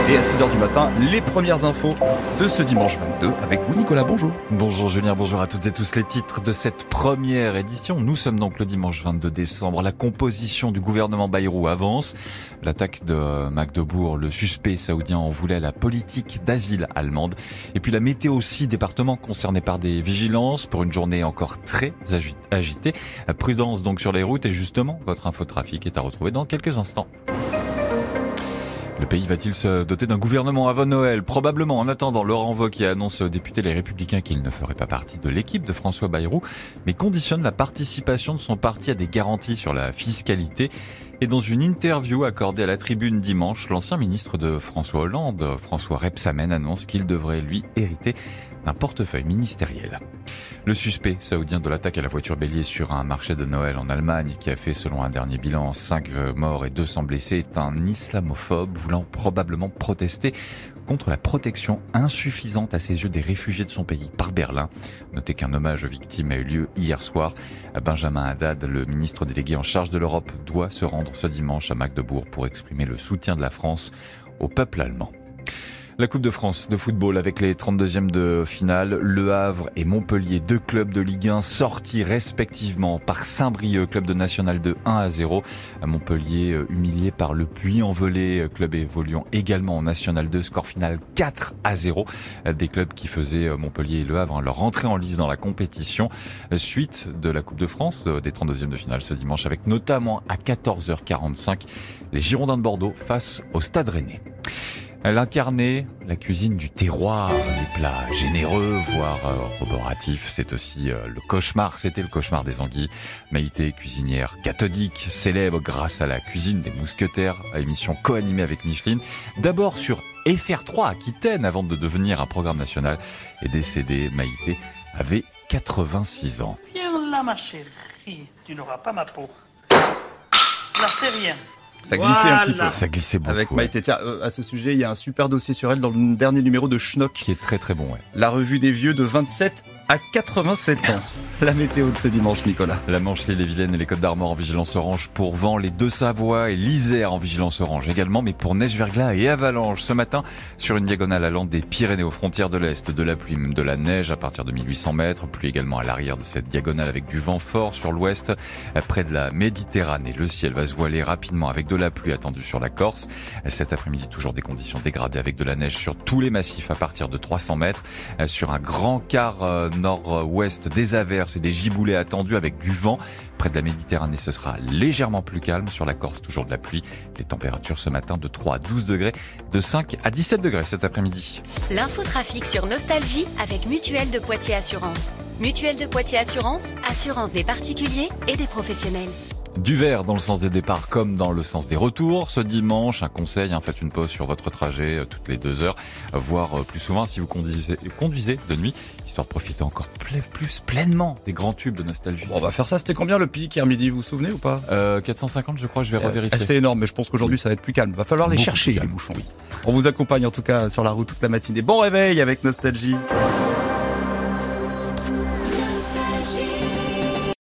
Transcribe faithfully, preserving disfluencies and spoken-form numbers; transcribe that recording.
Et à six heures du matin, les premières infos de ce dimanche vingt-deux avec vous Nicolas, bonjour. Bonjour Julien, bonjour à toutes et tous. Les titres de cette première édition. Nous sommes donc le dimanche vingt-deux décembre. La composition du gouvernement Bayrou avance. L'attaque de Magdebourg, le suspect saoudien en voulait à la politique d'asile allemande. Et puis la météo, six départements concernés par des vigilances pour une journée encore très agitée. Prudence donc sur les routes et justement, votre infotrafic est à retrouver dans quelques instants. Le pays va-t-il se doter d'un gouvernement avant Noël ? Probablement. En attendant, Laurent Wauquiez annonce aux députés Les Républicains qu'il ne ferait pas partie de l'équipe de François Bayrou, mais conditionne la participation de son parti à des garanties sur la fiscalité. Et dans une interview accordée à la Tribune dimanche, l'ancien ministre de François Hollande, François Rebsamen, annonce qu'il devrait lui hériter d'un portefeuille ministériel. Le suspect saoudien de l'attaque à la voiture bélier sur un marché de Noël en Allemagne, qui a fait selon un dernier bilan cinq morts et deux cents blessés, est un islamophobe voulant probablement protester contre la protection insuffisante à ses yeux des réfugiés de son pays par Berlin. Notez qu'un hommage aux victimes a eu lieu hier soir. Benjamin Haddad, le ministre délégué en charge de l'Europe, doit se rendre ce dimanche à Magdebourg pour exprimer le soutien de la France au peuple allemand. La Coupe de France de football avec les trente-deuxièmes de finale, Le Havre et Montpellier, deux clubs de Ligue un sortis respectivement par Saint-Brieuc, club de National deux, un à zéro. Montpellier humilié par le Puy-en-Velay, club évoluant également en National deux, score final quatre à zéro. Des clubs qui faisaient Montpellier et Le Havre leur entrée en lice dans la compétition. Suite de la Coupe de France des trente-deuxièmes de finale ce dimanche avec notamment à quatorze heures quarante-cinq les Girondins de Bordeaux face au Stade Rennais. Elle incarnait la cuisine du terroir, des plats généreux, voire euh, roboratifs. C'est aussi euh, le cauchemar, c'était le cauchemar des Anguilles. Maïté, cuisinière cathodique, célèbre grâce à la cuisine des mousquetaires, à émission co-animée avec Micheline. D'abord sur F R trois Aquitaine, avant de devenir un programme national. Et décédée, Maïté avait quatre-vingt-six ans. Viens là, ma chérie, tu n'auras pas ma peau. Là, c'est rien. Ça glissait voilà. un petit peu. Ça glissait beaucoup. Avec Maïté. Tiens, euh, à ce sujet, il y a un super dossier sur elle dans le dernier numéro de Schnock. Qui est très très bon, ouais. La revue des vieux de vingt-sept à quatre-vingt-sept ans. La météo de ce dimanche, Nicolas. La Manche, les Vilaine et les Côtes d'Armor en vigilance orange pour vent, les Deux-Savoie et l'Isère en vigilance orange également, mais pour neige, verglas et avalanche. Ce matin, sur une diagonale allant des Pyrénées aux frontières de l'Est, de la pluie, même de la neige à partir de mille huit cents mètres, pluie également à l'arrière de cette diagonale avec du vent fort sur l'ouest, près de la Méditerranée. Le ciel va se voiler rapidement avec de la pluie attendue sur la Corse. Cet après-midi, toujours des conditions dégradées avec de la neige sur tous les massifs à partir de trois cents mètres. Sur un grand quart nord-ouest, des averses et des giboulées attendus avec du vent. Près de la Méditerranée, ce sera légèrement plus calme. Sur la Corse, toujours de la pluie. Les températures ce matin de trois à douze degrés, de cinq à dix-sept degrés cet après-midi. L'infotrafic sur Nostalgie avec Mutuelle de Poitiers Assurance. Mutuelle de Poitiers Assurance, assurance des particuliers et des professionnels. Du vert dans le sens des départs comme dans le sens des retours. Ce dimanche, un conseil, hein, faites une pause sur votre trajet euh, toutes les deux heures, voire euh, plus souvent si vous conduisez, conduisez de nuit, histoire de profiter encore plus, plus pleinement des grands tubes de nostalgie. Bon, on va faire ça. C'était combien le pic hier midi, vous vous souvenez ou pas? euh, quatre cent cinquante, je crois, je vais euh, revérifier. C'est énorme, mais je pense qu'aujourd'hui ça va être plus calme. Va falloir les Beaucoup chercher, les bouchons. Oui. On vous accompagne en tout cas sur la route toute la matinée. Bon réveil avec Nostalgie.